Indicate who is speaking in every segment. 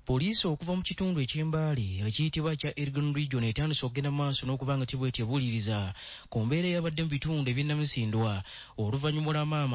Speaker 1: Poliisi okuva mu kitundu eky'Embaale ekiyitibwa kya Elgon Region etandise okugenda maaso n'okubanga tibweti ebuuliriza ku mbeera eyabadde mu bitundu eby'Namusindwa oluvannyuma lwa maama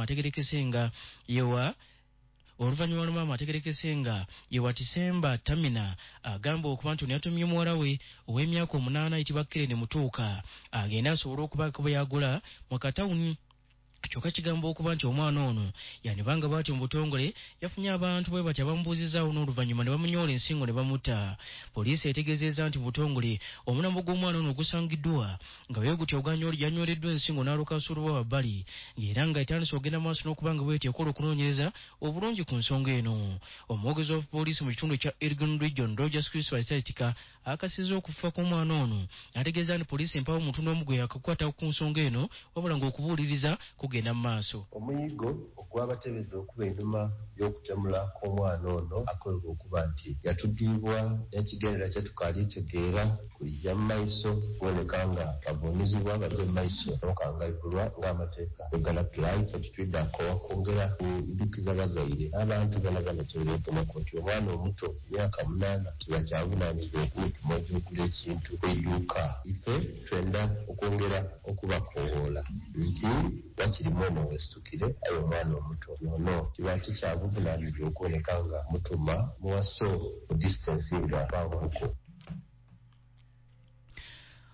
Speaker 1: ategerekese nga yewa Tisemba Tamina agamba okuba nti yatumye muwala we ow'emyaka 8 ayitibwa Keren Mutuuka agenda asobole okubaako bwe yagula mu katawuni. Kyokka kigamba okuba nti omwana ono yanibanga bw'atyo mu butongole yafunye abantu bwe batya bamubuuzizaawo n'oluvannyuma ne bamunyola ensingo ne bamutta. Poliisi etegeezezza nti mu butongole omulambo gw'omwana ono gusangiddwa nga bwe gutyo yanyoleddwa ensingo n'alukaasulubwa wabbali ng'era nga etandise okugenda maaso n'okuba nga bw'etyo ekola okunoonyereza obulungi ku nsonga eno. Omwogezi wa poliisi mu kitundu kya Elgon Region Rogers Christopher Saitika akasizza okufa kw'omwana ono ategeeza nti poliisi empawo omuntu n'omu gwe yakakwata ku nsonga eno wabula ng'okubuuliriza kugenda mu maaso.
Speaker 2: Omuyigo ogw'abateebereza okuba ennyuma y'okutemula kw'omwana ono akolebwa okuba nti yatugibwa n'ekigendera kye tukalitegeera kujja mu maiso kuboneka nga bavuunizibwa bajja mu maiso n'okangavulwa ng'amateeka bwegalagirayo tetutwidde akowa kwongera kujukiza bazaire n'abantu bana kyebeetemako nti omwana omuto myaka 8 tibakyavunaanyizibwa okumutuma ogyogula ekintu kweyuka. Ife twenda okwongera okubakoowoola nti wakirimu ono wesitukire ayo omwana omuto nono kiba tikyabuvunaanyizibwa okuboneka nga mutuma muwaso mu distance nga bawako